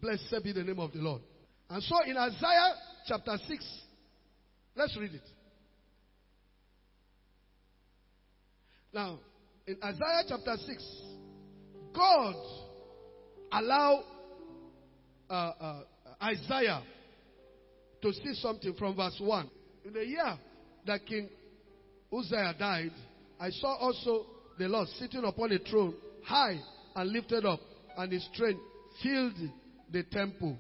Blessed be the name of the Lord. And so in Isaiah chapter 6, let's read it. Now, in Isaiah chapter 6, God allowed Isaiah to see something from verse 1. In the year that King Uzziah died, I saw also the Lord sitting upon a throne, high and lifted up, and his train filled the temple.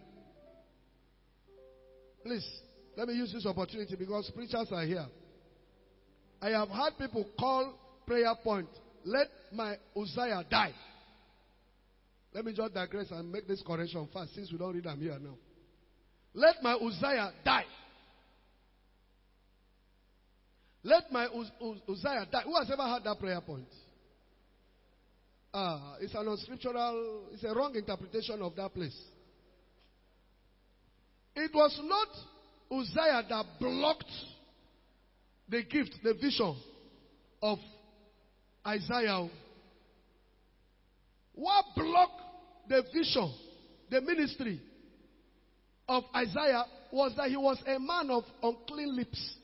Please, let me use this opportunity because preachers are here. I have had people call prayer point, let my Uzziah die. Let me just digress and make this correction fast since we don't read them here now. Let my Uzziah die. Let my Uzziah die. Who has ever had that prayer point? It's an unscriptural, it's a wrong interpretation of that place. It was not Uzziah that blocked the gift, the vision of Isaiah. What blocked the vision, the ministry of Isaiah was that he was a man of unclean lips.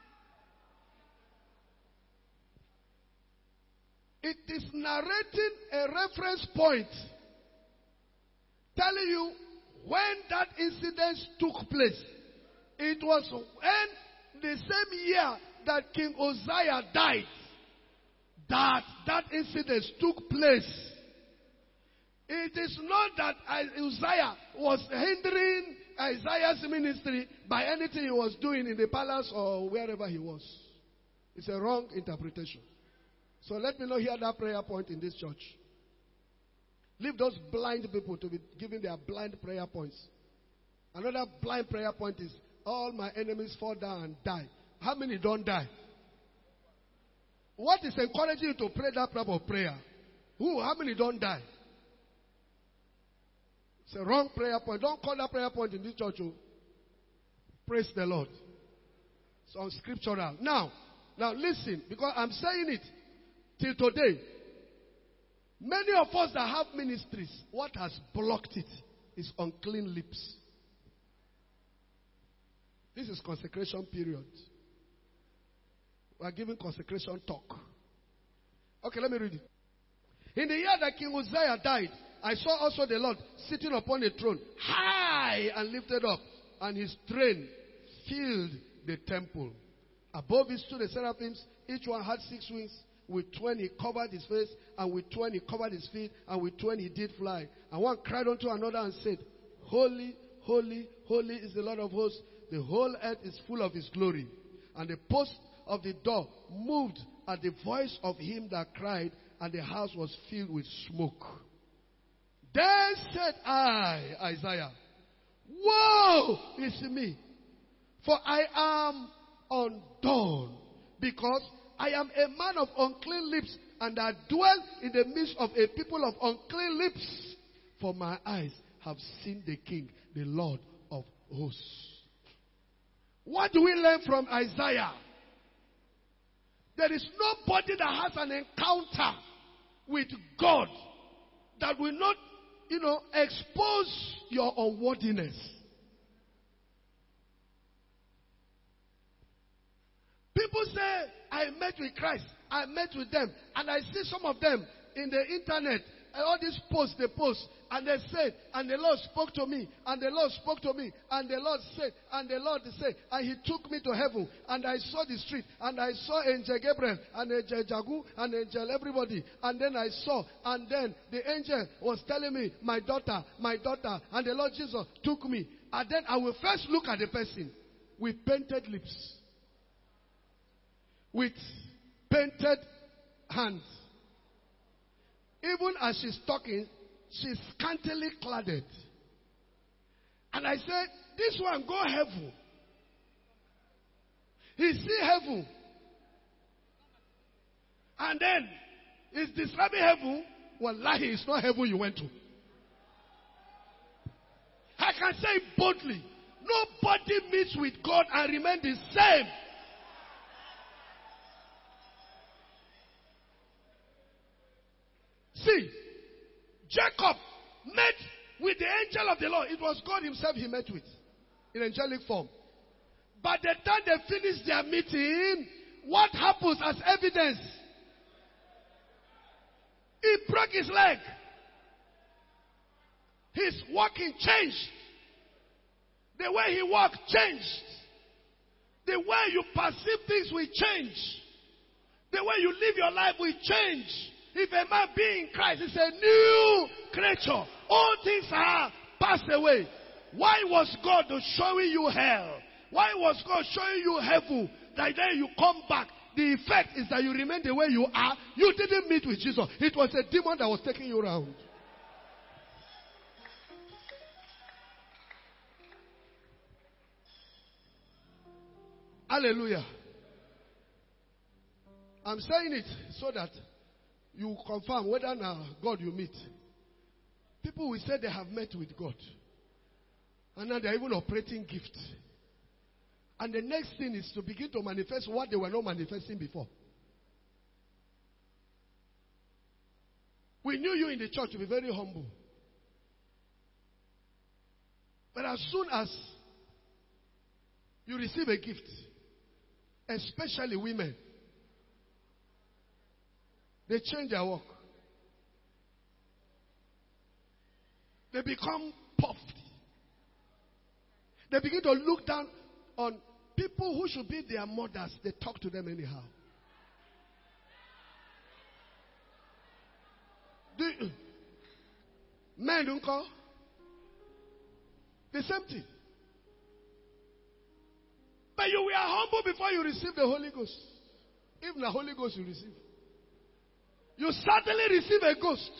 It is narrating a reference point telling you when that incident took place. It was when the same year that King Uzziah died that incident took place. It is not that Uzziah was hindering Isaiah's ministry by anything he was doing in the palace or wherever he was. It's a wrong interpretation. So let me not hear that prayer point in this church. Leave those blind people to be giving their blind prayer points. Another blind prayer point is, all my enemies fall down and die. How many don't die? What is encouraging you to pray that type of prayer? How many don't die? It's a wrong prayer point. Don't call that prayer point in this church. Praise the Lord. It's unscriptural. Now listen, because I'm saying it till today. Many of us that have ministries, what has blocked it is unclean lips. This is consecration period. We are giving consecration talk. Okay, let me read it. In the year that King Uzziah died, I saw also the Lord sitting upon a throne, high and lifted up, and his train filled the temple. Above it stood the seraphims, each one had 6 wings. With 20 he covered his face, and with 20 he covered his feet, and with 20 he did fly. And one cried unto another and said, Holy, holy, holy is the Lord of hosts. The whole earth is full of his glory. And the post of the door moved at the voice of him that cried, and the house was filled with smoke. Then said I, Isaiah, woe is me, for I am undone, because I am a man of unclean lips, and I dwell in the midst of a people of unclean lips. For my eyes have seen the King, the Lord of hosts. What do we learn from Isaiah? There is nobody that has an encounter with God that will not, expose your unworthiness. People say, I met with Christ. I met with them. And I see some of them in the internet. And all these posts, they post. And they said, and the Lord spoke to me. And the Lord spoke to me. And the Lord said, and the Lord said, and he took me to heaven. And I saw the street. And I saw Angel Gabriel. And Angel Jagu. And Angel everybody. And then I saw. And then the angel was telling me, my daughter, my daughter. And the Lord Jesus took me. And then I will first look at the person with painted lips. With painted hands. Even as she's talking, she's scantily cladded. And I said, this one go heaven. He see heaven. And then, he's describing heaven. Wallahi, it's not heaven you went to. I can say it boldly. Nobody meets with God and remain the same. See, Jacob met with the angel of the Lord. It was God himself he met with in angelic form. But the time they finished their meeting, what happens as evidence? He broke his leg. His walking changed. The way he walked changed. The way you perceive things will change. The way you live your life will change. If a man be in Christ, it's a new creature. All things are passed away. Why was God showing you hell? Why was God showing you heaven? That then you come back. The effect is that you remain the way you are. You didn't meet with Jesus. It was a demon that was taking you around. Hallelujah. I'm saying it so that you confirm whether now God you meet. People will say they have met with God. And now they're even operating gifts. And the next thing is to begin to manifest what they were not manifesting before. We knew you in the church to be very humble. But as soon as you receive a gift, especially women, they change their walk. They become puffed. They begin to look down on people who should be their mothers. They talk to them anyhow. Men don't call. The same thing. But you were humble before you received the Holy Ghost. Even the Holy Ghost you receive. You certainly receive a ghost.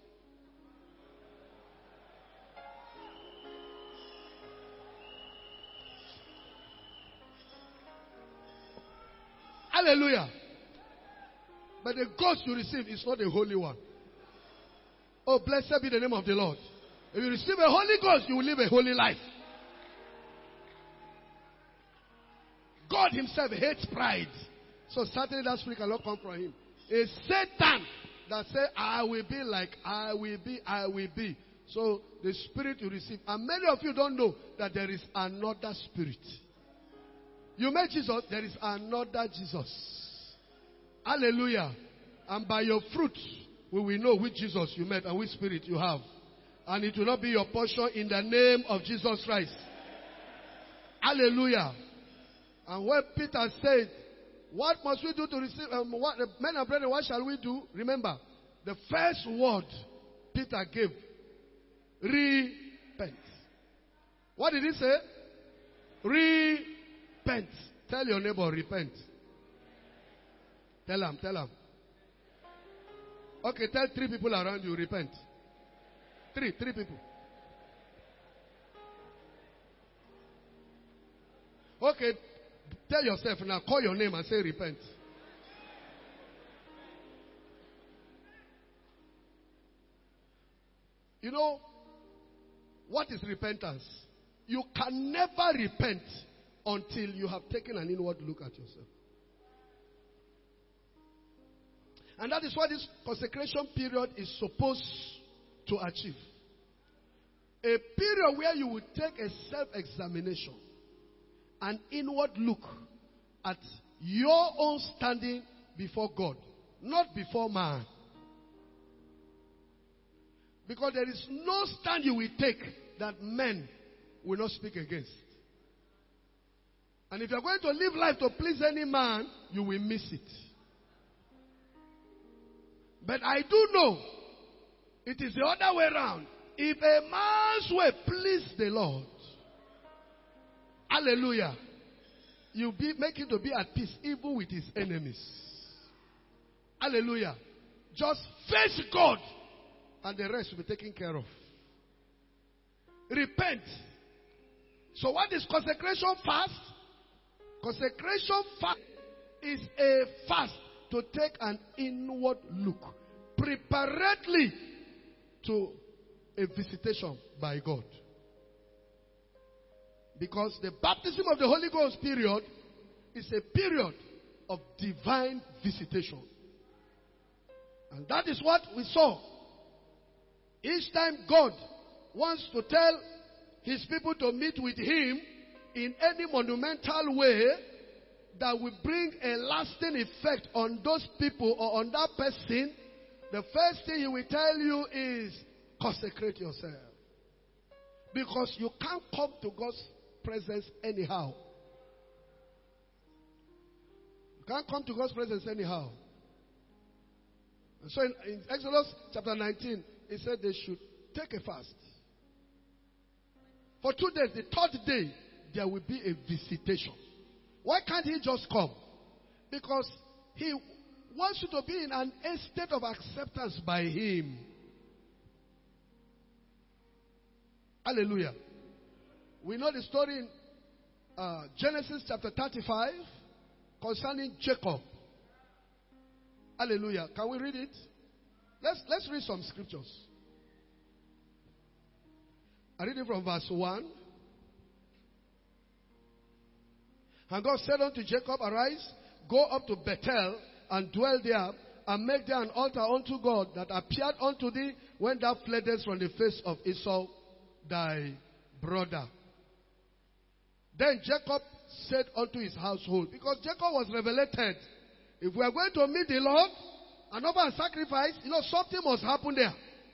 Hallelujah. But the ghost you receive is not a holy one. Oh, blessed be the name of the Lord. If you receive a Holy Ghost, you will live a holy life. God himself hates pride. So certainly that spirit cannot come from him. It's Satan that says, I will be like, I will be, I will be. So the spirit you receive. And many of you don't know that there is another spirit. You met Jesus, there is another Jesus. Hallelujah. And by your fruit, we will know which Jesus you met and which spirit you have. And it will not be your portion in the name of Jesus Christ. Hallelujah. And when Peter said, what must we do to receive, men and brethren, what shall we do? Remember, the first word Peter gave, repent. What did he say? Repent. Tell your neighbor, repent. Tell him, tell him. Okay, tell 3 people around you, repent. 3 people. Okay, tell yourself now, call your name and say repent. You know, what is repentance? You can never repent until you have taken an inward look at yourself. And that is what this consecration period is supposed to achieve. A period where you will take a self-examination, an inward look at your own standing before God, not before man. Because there is no stand you will take that men will not speak against. And if you are going to live life to please any man, you will miss it. But I do know it is the other way around. If a man's way please the Lord, hallelujah, you make him to be at peace even with his enemies. Hallelujah. Just face God and the rest will be taken care of. Repent. So what is consecration fast? Consecration fast is a fast to take an inward look preparatory to a visitation by God. Because the baptism of the Holy Ghost period is a period of divine visitation. And that is what we saw. Each time God wants to tell his people to meet with him in any monumental way that will bring a lasting effect on those people or on that person, the first thing he will tell you is consecrate yourself. Because you can't come to God's presence anyhow. You can't come to God's presence anyhow. And so in Exodus chapter 19, it said they should take a fast. For 2 days, the third day, there will be a visitation. Why can't he just come? Because he wants you to be in an state of acceptance by him. Hallelujah. We know the story in Genesis chapter 35 concerning Jacob. Hallelujah. Can we read it? Let's read some scriptures. I read it from verse 1. And God said unto Jacob, arise, go up to Bethel, and dwell there, and make there an altar unto God that appeared unto thee when thou fleddest from the face of Esau thy brother. Then Jacob said unto his household, because Jacob was revelated, if we are going to meet the Lord and offer a sacrifice, something must happen there.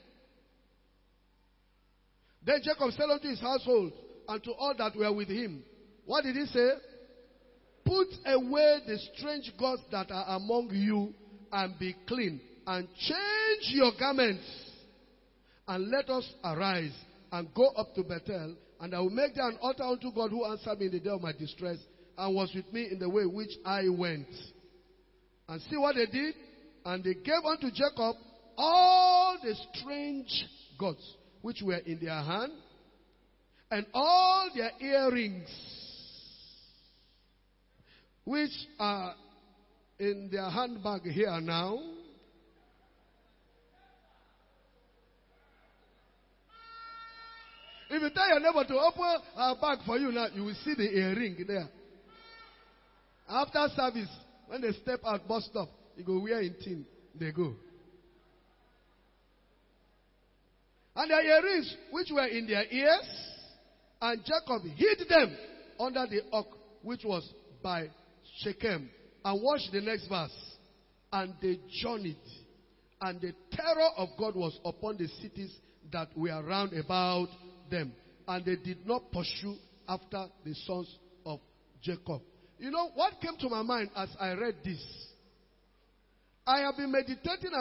Then Jacob said unto his household and to all that were with him, what did he say? Put away the strange gods that are among you and be clean, and change your garments, and let us arise and go up to Bethel, and I will make there an altar unto God who answered me in the day of my distress and was with me in the way which I went. And see what they did? And they gave unto Jacob all the strange gods which were in their hand, and all their earrings which are in their handbag here now. If you tell your neighbor to open her bag for you now, you will see the earring there. After service, when they step out bus stop, you go wear in tin. They go. And their earrings, which were in their ears, and Jacob hid them under the oak, which was by Shechem. And watch the next verse. And they journeyed, and the terror of God was upon the cities that were round about them, and they did not pursue after the sons of Jacob. You know what came to my mind as I read this? I have been meditating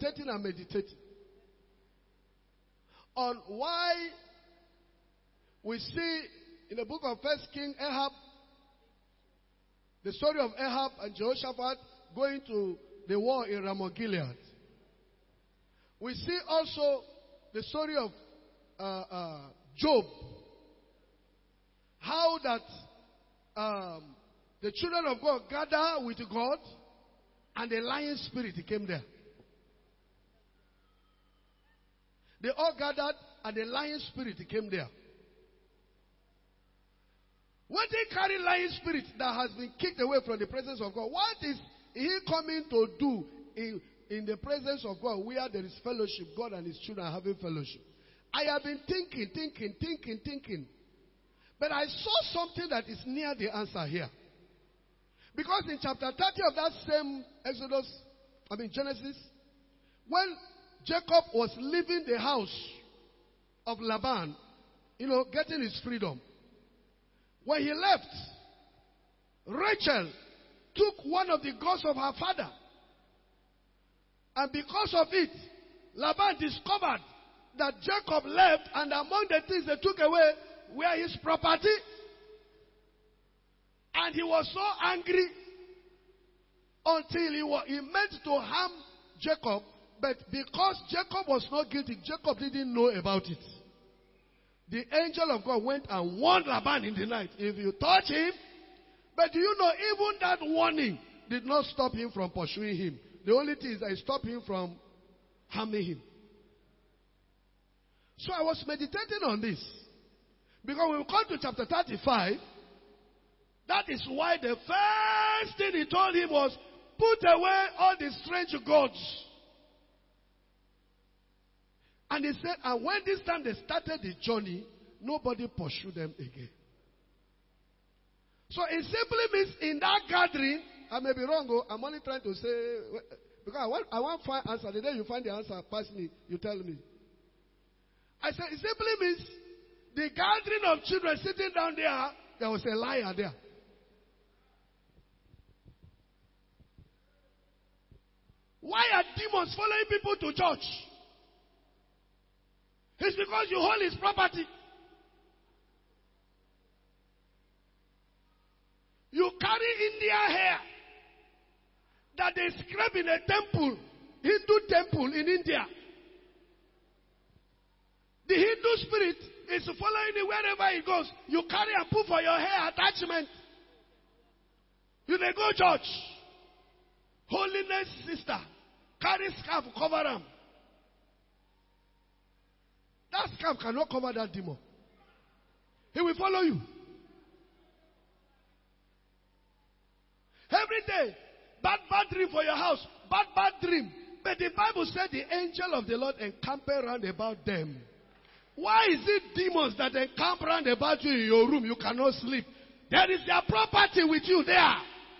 on why we see in the book of 1 Kings, Ahab, the story of Ahab and Jehoshaphat going to the war in Ramoth Gilead. We see also the story of Job. How that the children of God gather with God, and the lion spirit came there. They all gathered, and the lion spirit came there. When they carry lion spirit that has been kicked away from the presence of God, what is he coming to do in the presence of God where there is fellowship, God and his children are having fellowship? I have been thinking. But I saw something that is near the answer here. Because in chapter 30 of that same Genesis, when Jacob was leaving the house of Laban, getting his freedom, when he left, Rachel took one of the gods of her father. And because of it, Laban discovered that Jacob left, and among the things they took away were his property. And he was so angry until he meant to harm Jacob. But because Jacob was not guilty, Jacob didn't know about it. The angel of God went and warned Laban in the night. If you touch him, but do you know, even that warning did not stop him from pursuing him. The only thing is that it stopped him from harming him. So I was meditating on this. Because when we come to chapter 35, that is why the first thing he told him was, put away all the strange gods. And he said, and when this time they started the journey, nobody pursued them again. So it simply means in that gathering, I may be wrong, I'm only trying to say, because I want to find answer. The day you find the answer, pass me, you tell me. I said, it simply means the gathering of children sitting down there was a liar there. Why are demons following people to church? It's because you hold his property. You carry India hair that they scrape in a temple, Hindu temple in India. The Hindu spirit is following you wherever it goes. You carry and put for your hair attachment. You may go church. Holiness sister. Carry scarf, cover them. That scarf cannot cover that demon. He will follow you. Every day, bad dream for your house, bad dream. But the Bible said the angel of the Lord encamp round about them. Why is it demons that encamp round about you in your room? You cannot sleep. There is their property with you there.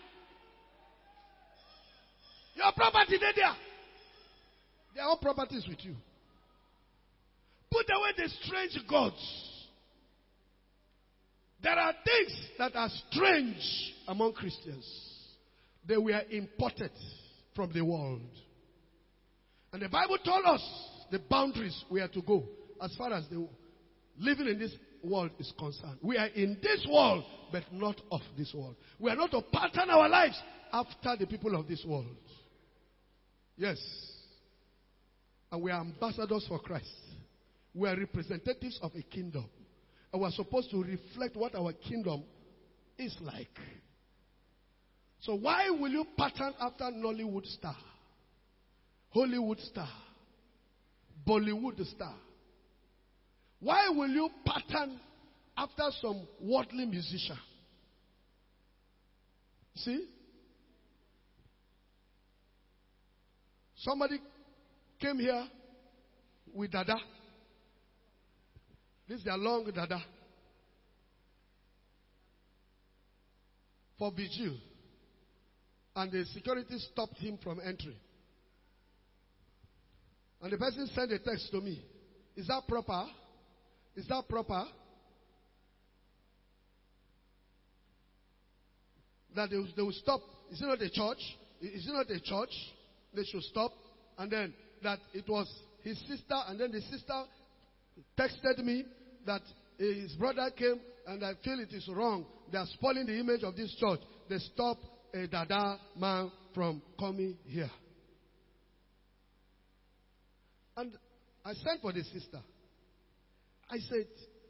Your property there. Their own property is with you. Put away the strange gods. There are things that are strange among Christians. They were imported from the world. And the Bible told us the boundaries we are to go as far as the living in this world is concerned. We are in this world, but not of this world. We are not to pattern our lives after the people of this world. Yes. And we are ambassadors for Christ. We are representatives of a kingdom. And we are supposed to reflect what our kingdom is like. So why will you pattern after Nollywood star, Hollywood star, Bollywood star? Why will you pattern after some worldly musician? See? Somebody came here with dada. This is their long dada. For vigil. And the security stopped him from entering. And the person sent a text to me. Is that proper? Is that proper? That they will stop. Is it not a church? Is it not a church? They should stop. And then that it was his sister. And then the sister texted me that his brother came and I feel it is wrong. They are spoiling the image of this church. They stop a dada man from coming here. And I sent for the sister. I said,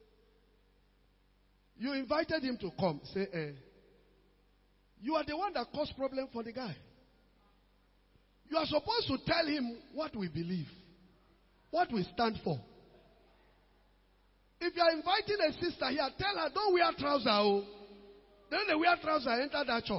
you invited him to come. Say, you are the one that caused problem for the guy. You are supposed to tell him what we believe, what we stand for. If you are inviting a sister here, tell her, don't wear trousers. Oh. Then they wear trousers, enter that church.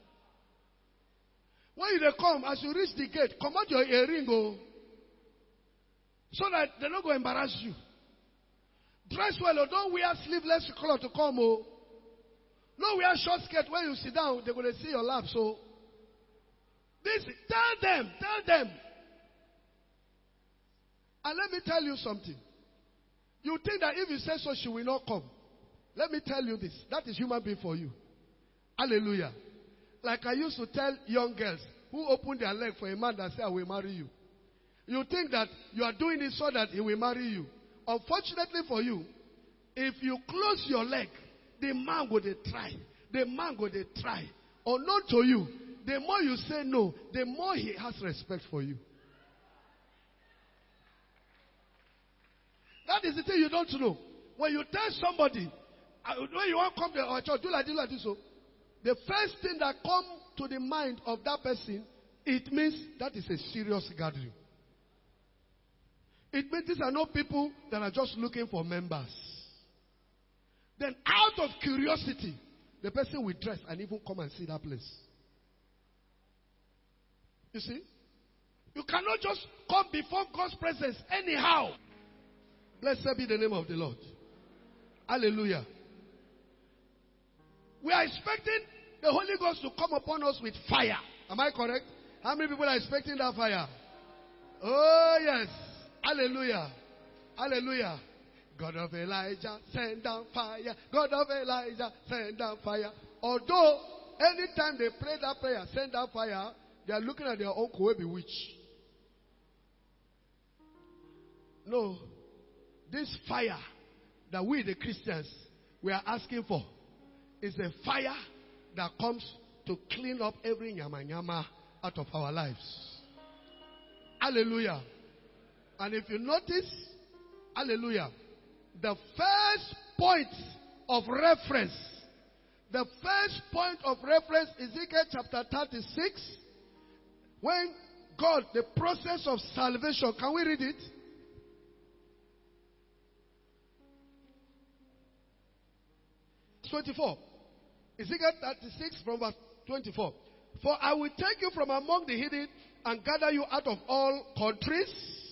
When you come, as you reach the gate, come out your earring, oh, so that they don't go embarrass you. Dress well, or don't wear sleeveless color to come. Oh. No wear short skirt. When you sit down, they're going to see your lap. So, this, tell them. And let me tell you something. You think that if you say so, she will not come. Let me tell you this. That is human being for you. Hallelujah. Like I used to tell young girls who open their leg for a man that say, I will marry you. You think that you are doing it so that he will marry you. Unfortunately for you, if you close your leg, the man will try. The man will try. Unknown to you, the more you say no, the more he has respect for you. That is the thing you don't know. When you tell somebody, when you want to come to our church, do like this. So, the first thing that comes to the mind of that person, it means that is a serious gathering. It means these are not people that are just looking for members. Then out of curiosity, the person will dress and even come and see that place. You see? You cannot just come before God's presence anyhow. Blessed be the name of the Lord. Hallelujah. We are expecting the Holy Ghost to come upon us with fire. Am I correct? How many people are expecting that fire? Oh, yes. Hallelujah. Hallelujah. God of Elijah, send down fire. God of Elijah, send down fire. Although, anytime they pray that prayer, send down fire, they are looking at their own Kowebi witch. No. This fire that we, the Christians, we are asking for is a fire that comes to clean up every nyama nyama out of our lives. Hallelujah. And if you notice, hallelujah, the first point of reference, Ezekiel chapter 36, when God, the process of salvation, can we read it? It's 24. Ezekiel 36 from verse 24. For I will take you from among the hidden and gather you out of all countries.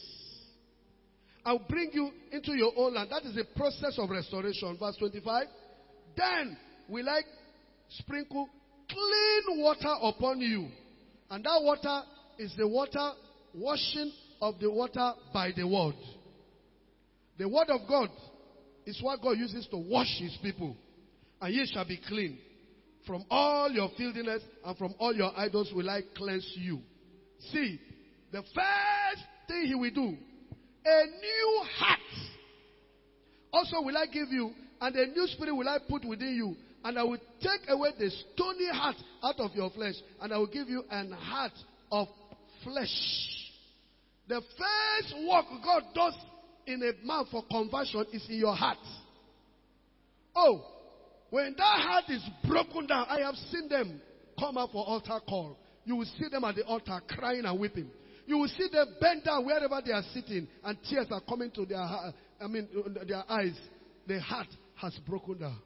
I will bring you into your own land. That is the process of restoration. Verse 25. Then will I sprinkle clean water upon you. And that water is the water washing of the water by the word. The word of God is what God uses to wash his people. And ye shall be clean. From all your filthiness and from all your idols will I cleanse you. See, the first thing he will do, a new heart also will I give you, and a new spirit will I put within you. And I will take away the stony heart out of your flesh, and I will give you an heart of flesh. The first work God does in a man for conversion is in your heart. Oh, when that heart is broken down, I have seen them come up for altar call. You will see them at the altar crying and weeping. You will see them bend down wherever they are sitting, and tears are coming to their eyes. The heart has broken down.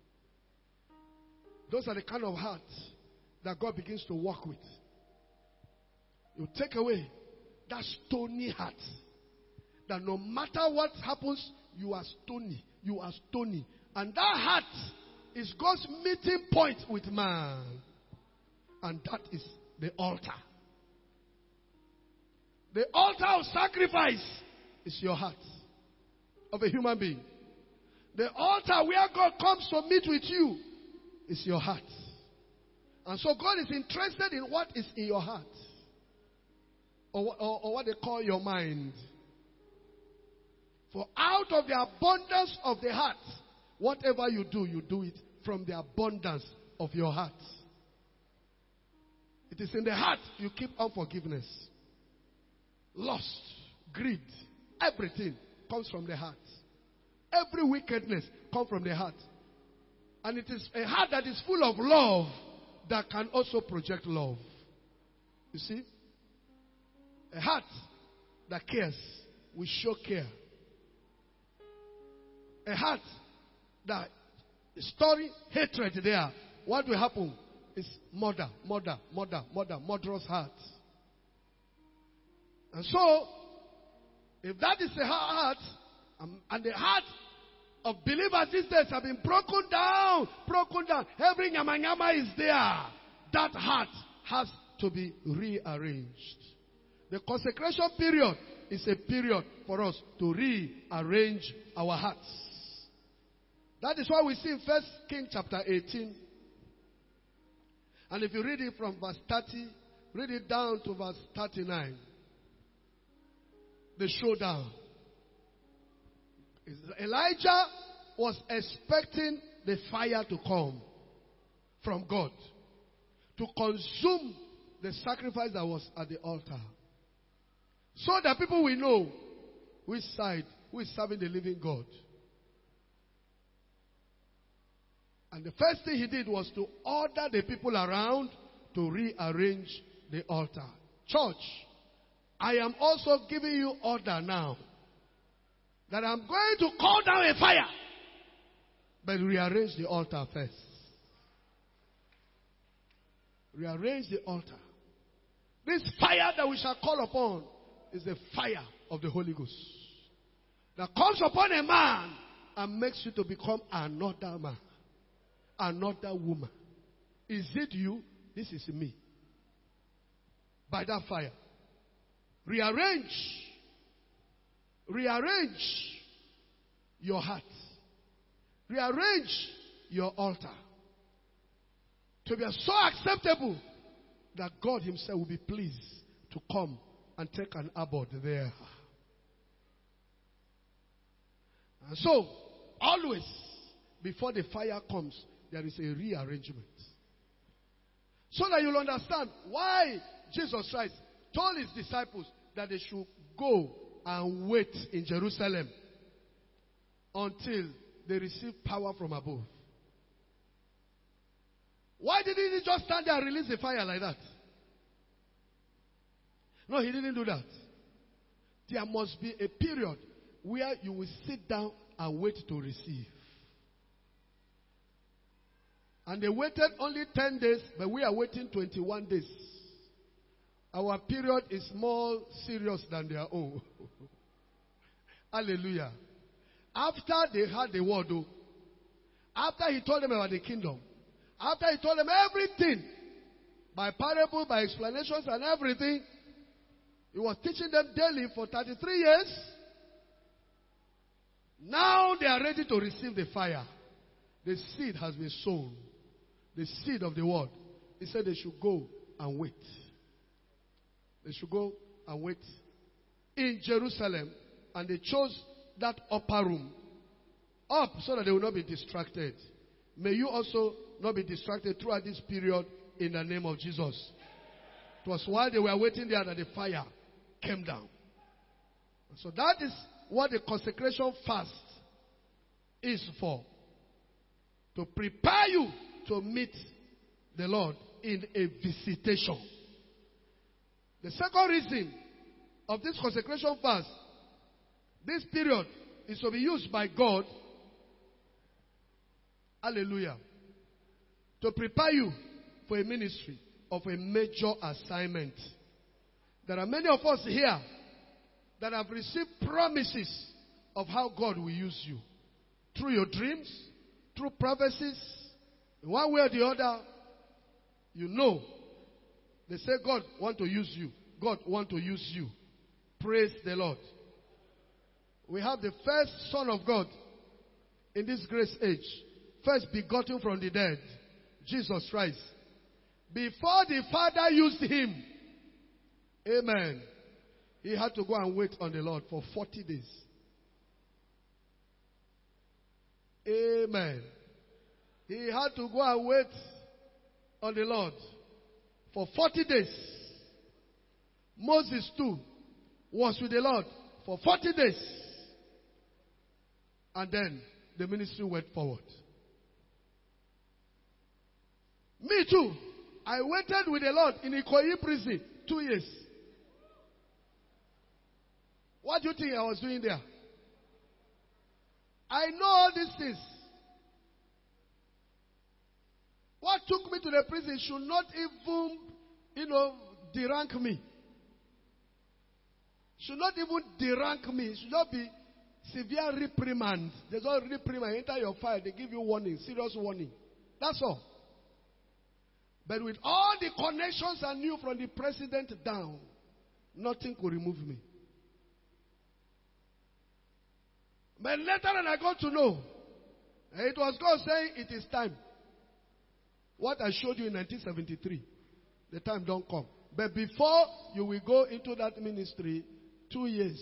Those are the kind of hearts that God begins to work with. You take away that stony heart. That no matter what happens, you are stony. You are stony. And that heart is God's meeting point with man. And that is the altar. The altar of sacrifice is your heart of a human being. The altar where God comes to meet with you is your heart. And so God is interested in what is in your heart. Or what they call your mind. For out of the abundance of the heart, whatever you do it from the abundance of your heart. It is in the heart you keep unforgiveness, lust, greed, everything comes from the heart. Every wickedness comes from the heart. And it is a heart that is full of love that can also project love. You see? A heart that cares will show care. A heart that is storing hatred there. What will happen is murderous heart. And so, if that is a heart, and the heart of believers these days have been broken down. Every nyama is there. That heart has to be rearranged. The consecration period is a period for us to rearrange our hearts. That is why we see in 1 Kings chapter 18. And if you read it from verse 30, read it down to verse 39. The showdown. Elijah was expecting the fire to come from God to consume the sacrifice that was at the altar. So that people will know which side, who is serving the living God. And the first thing he did was to order the people around to rearrange the altar. Church, I am also giving you order now that I'm going to call down a fire. But rearrange the altar first. Rearrange the altar. This fire that we shall call upon is the fire of the Holy Ghost that comes upon a man and makes you to become another man, another woman. Is it you? This is me. By that fire. Rearrange your heart. Rearrange your altar to be so acceptable that God himself will be pleased to come and take an abode there. And so, always, before the fire comes, there is a rearrangement. So that you'll understand why Jesus Christ told his disciples that they should go and wait in Jerusalem until they receive power from above. Why didn't he just stand there and release the fire like that? No, he didn't do that. There must be a period where you will sit down and wait to receive. And they waited only 10 days, but we are waiting 21 days. Our period is more serious than their own. Hallelujah. After they had the word, after he told them about the kingdom, after he told them everything, by parable, by explanations and everything, he was teaching them daily for 33 years. Now they are ready to receive the fire. The seed has been sown. The seed of the word. He said they should go and wait. They should go and wait in Jerusalem. And they chose that upper room up so that they will not be distracted. May you also not be distracted throughout this period in the name of Jesus. It was while they were waiting there that the fire came down. So that is what the consecration fast is for. To prepare you to meet the Lord in a visitation. The second reason of this consecration fast, this period is to be used by God, hallelujah, to prepare you for a ministry of a major assignment. There are many of us here that have received promises of how God will use you. Through your dreams, through prophecies, in one way or the other, you know. They say God want to use you. God want to use you. Praise the Lord. We have the first Son of God in this grace age. First begotten from the dead. Jesus Christ. Before the Father used him. Amen. He had to go and wait on the Lord for 40 days. Amen. He had to go and wait on the Lord for 40 days. Moses too was with the Lord for 40 days. And then the ministry went forward. Me too. I waited with the Lord in Ikoyi prison 2 years. What do you think I was doing there? I know all these things. What took me to the prison should not even, derank me. Should not even derank me. It should not be severe reprimand. There's no reprimand. Enter your file, they give you warning, serious warning. That's all. But with all the connections I knew from the president down, nothing could remove me. But later on I got to know, it was God saying it is time. What I showed you in 1973, the time don't come. But before you will go into that ministry, 2 years.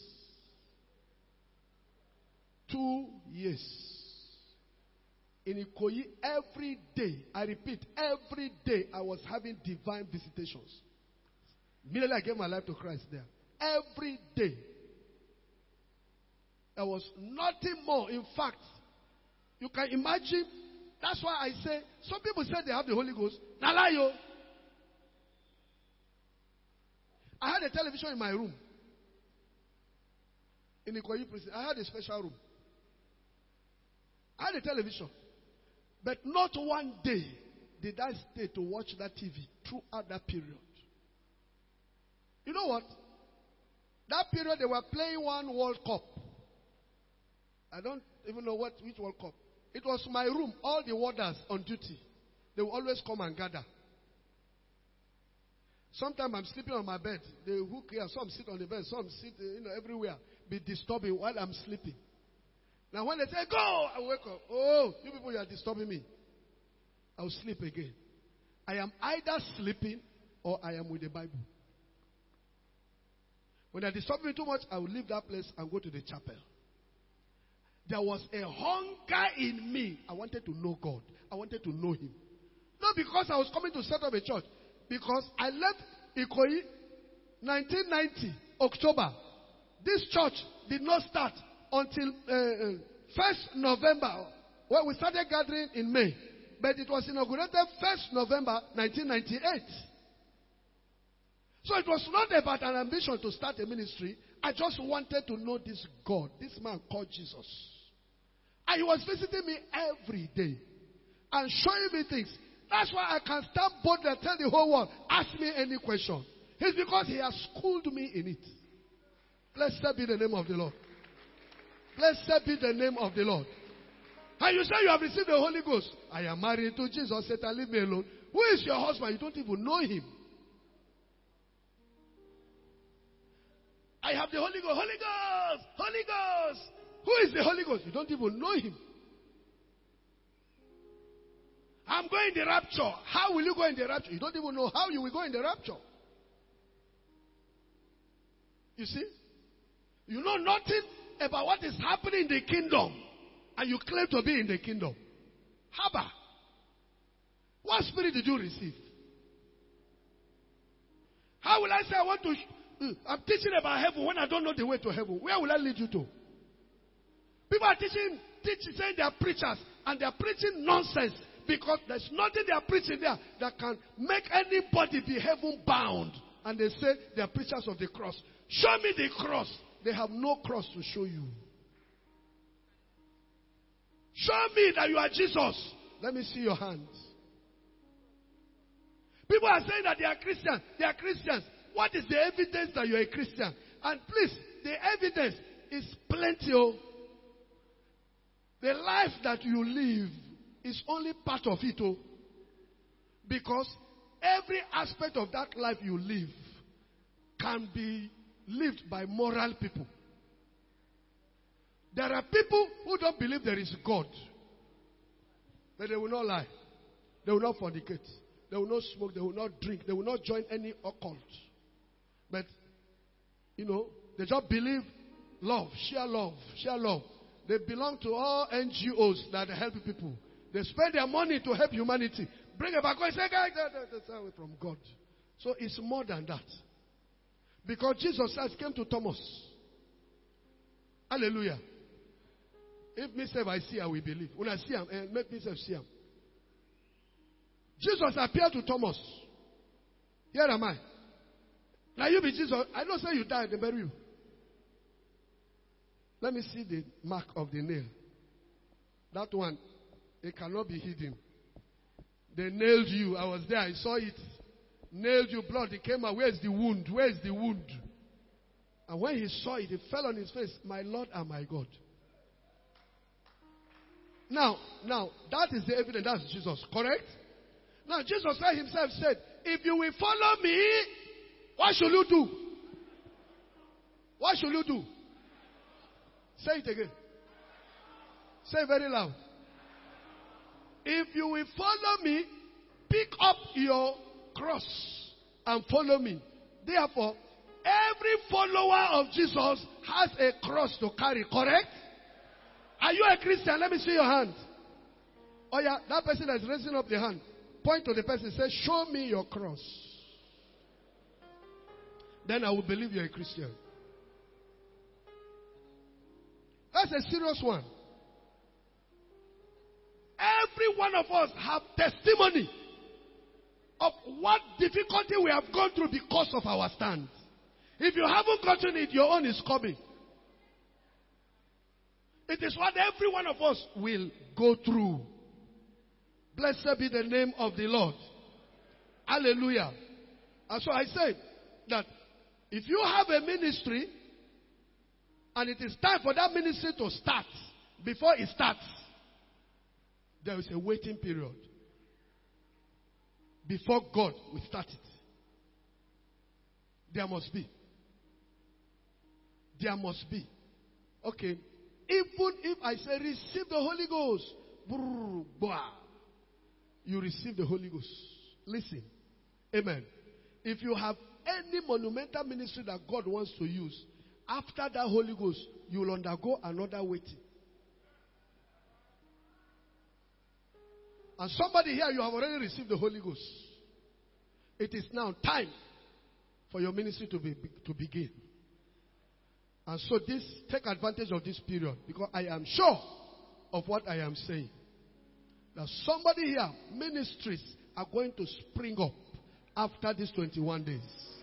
2 years. In Ikoyi, every day, I repeat, every day I was having divine visitations. Immediately I gave my life to Christ there. Every day. There was nothing more. In fact, you can imagine. That's why I say, some people say they have the Holy Ghost. Nalayo. I had a television in my room. In Ikoyi prison. I had a special room. I had a television. But not one day did I stay to watch that TV throughout that period. You know what? That period they were playing one World Cup. I don't even know which World Cup. It was my room. All the warders on duty, they will always come and gather. Sometimes I'm sleeping on my bed. They hook here. Some sit on the bed. Some sit, everywhere. Be disturbing while I'm sleeping. Now when they say, go, I wake up. Oh, you people, you are disturbing me. I'll sleep again. I am either sleeping or I am with the Bible. When they disturb me too much, I will leave that place and go to the chapel. There was a hunger in me. I wanted to know God. I wanted to know Him. Not because I was coming to set up a church. Because I left Ikoyi 1990, October. This church did not start until 1st November, when we started gathering in May. But it was inaugurated 1st November 1998. So it was not about an ambition to start a ministry. I just wanted to know this God, this man called Jesus. And He was visiting me every day and showing me things. That's why I can stand boldly and tell the whole world, ask me any question. It's because He has schooled me in it. Blessed be the name of the Lord. Blessed be the name of the Lord. And you say you have received the Holy Ghost. I am married to Jesus. Satan, leave me alone. Who is your husband? You don't even know him. I have the Holy Ghost. Holy Ghost! Holy Ghost! Who is the Holy Ghost? You don't even know him. I'm going in the rapture. How will you go in the rapture? You don't even know how you will go in the rapture. You see? You know nothing about what is happening in the kingdom. And you claim to be in the kingdom. Haba. What spirit did you receive? How will I say I want to... I'm teaching about heaven when I don't know the way to heaven. Where will I lead you to? People are teaching saying they are preachers. And they are preaching nonsense. Because there's nothing they are preaching there that can make anybody be heaven bound. And they say they are preachers of the cross. Show me the cross. They have no cross to show you. Show me that you are Jesus. Let me see your hands. People are saying that they are Christians. They are Christians. What is the evidence that you are a Christian? And please, the evidence is plenty. The life that you live is only part of it. Because every aspect of that life you live can be lived by moral people. There are people who don't believe there is God. But they will not lie. They will not fornicate. They will not smoke. They will not drink. They will not join any occult. But, they just believe love, share love, share love. They belong to all NGOs that help people. They spend their money to help humanity. Bring it back and say, that's away from God. So it's more than that. Because Jesus says, came to Thomas. Hallelujah. If myself I see, I will believe. When I see him, make myself see him. Jesus appeared to Thomas. Here am I. Now you be Jesus. I don't say you died, they bury you. Let me see the mark of the nail. That one, it cannot be hidden. They nailed you. I was there. I saw it. Nailed you. Blood. It came out. Where is the wound? Where is the wound? And when he saw it, it fell on his face. My Lord and my God. Now, that is the evidence. That's Jesus. Correct? Now, Jesus himself said, if you will follow me, what should you do? What should you do? Say it again. Say it very loud. If you will follow me, pick up your cross and follow me. Therefore, every follower of Jesus has a cross to carry. Correct? Are you a Christian? Let me see your hand. Oh yeah, that person that is raising up the hand. Point to the person and say, show me your cross. Then I will believe you're a Christian. That's a serious one. Every one of us have testimony of what difficulty we have gone through because of our stand. If you haven't gotten it, your own is coming. It is what every one of us will go through. Blessed be the name of the Lord. Hallelujah. And so I said that If you have a ministry and it is time for that ministry to start, before it starts, there is a waiting period before God will start it. There must be. There must be. Okay. Even if I say receive the Holy Ghost, you receive the Holy Ghost. Listen. Amen. If you have any monumental ministry that God wants to use, after that Holy Ghost, you will undergo another waiting. And somebody here, you have already received the Holy Ghost. It is now time for your ministry to begin. And so take advantage of this period, because I am sure of what I am saying. That somebody here, ministries are going to spring up after these 21 days.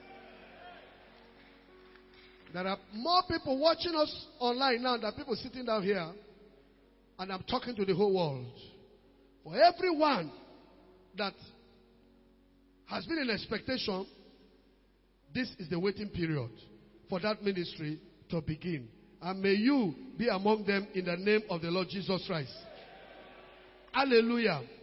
There are more people watching us online now than people sitting down here. And I'm talking to the whole world. For everyone that has been in expectation, this is the waiting period for that ministry to begin. And may you be among them in the name of the Lord Jesus Christ. Hallelujah.